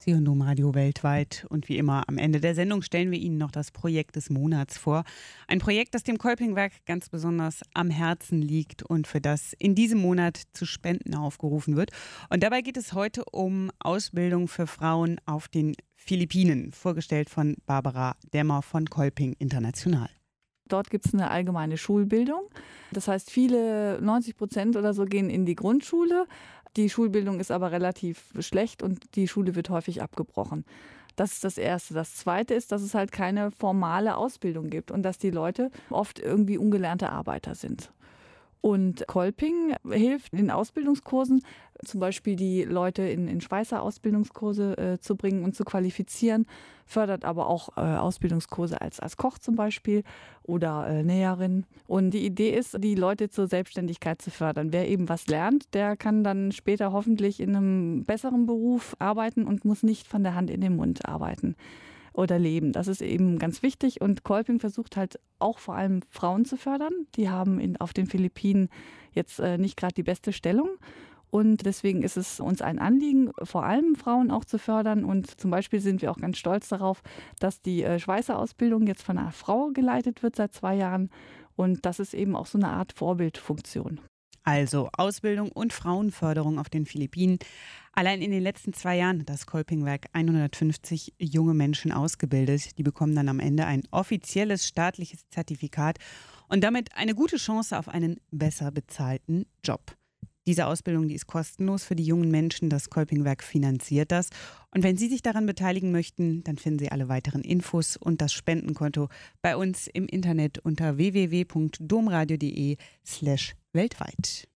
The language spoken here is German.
Sie hören Domradio weltweit und wie immer am Ende der Sendung stellen wir Ihnen noch das Projekt des Monats vor. Ein Projekt, das dem Kolpingwerk ganz besonders am Herzen liegt und für das in diesem Monat zu Spenden aufgerufen wird. Und dabei geht es heute um Ausbildung für Frauen auf den Philippinen, vorgestellt von Barbara Demmer von Kolping International. Dort gibt es eine allgemeine Schulbildung. Das heißt, 90% oder so gehen in die Grundschule. Die Schulbildung ist aber relativ schlecht und die Schule wird häufig abgebrochen. Das ist das Erste. Das Zweite ist, dass es halt keine formale Ausbildung gibt und dass die Leute oft irgendwie ungelernte Arbeiter sind. Und Kolping hilft in Ausbildungskursen, zum Beispiel die Leute in Schweißer-Ausbildungskurse zu bringen und zu qualifizieren, fördert aber auch Ausbildungskurse als Koch zum Beispiel oder Näherin. Und die Idee ist, die Leute zur Selbstständigkeit zu fördern. Wer eben was lernt, der kann dann später hoffentlich in einem besseren Beruf arbeiten und muss nicht von der Hand in den Mund arbeiten oder leben. Das ist eben ganz wichtig und Kolping versucht halt auch vor allem Frauen zu fördern. Die haben auf den Philippinen jetzt nicht gerade die beste Stellung und deswegen ist es uns ein Anliegen, vor allem Frauen auch zu fördern und zum Beispiel sind wir auch ganz stolz darauf, dass die Schweißerausbildung jetzt von einer Frau geleitet wird seit 2 Jahren und das ist eben auch so eine Art Vorbildfunktion. Also Ausbildung und Frauenförderung auf den Philippinen. Allein in den letzten 2 Jahren hat das Kolpingwerk 150 junge Menschen ausgebildet. Die bekommen dann am Ende ein offizielles staatliches Zertifikat und damit eine gute Chance auf einen besser bezahlten Job. Diese Ausbildung, die ist kostenlos für die jungen Menschen. Das Kolpingwerk finanziert das. Und wenn Sie sich daran beteiligen möchten, dann finden Sie alle weiteren Infos und das Spendenkonto bei uns im Internet unter www.domradio.de/weltweit.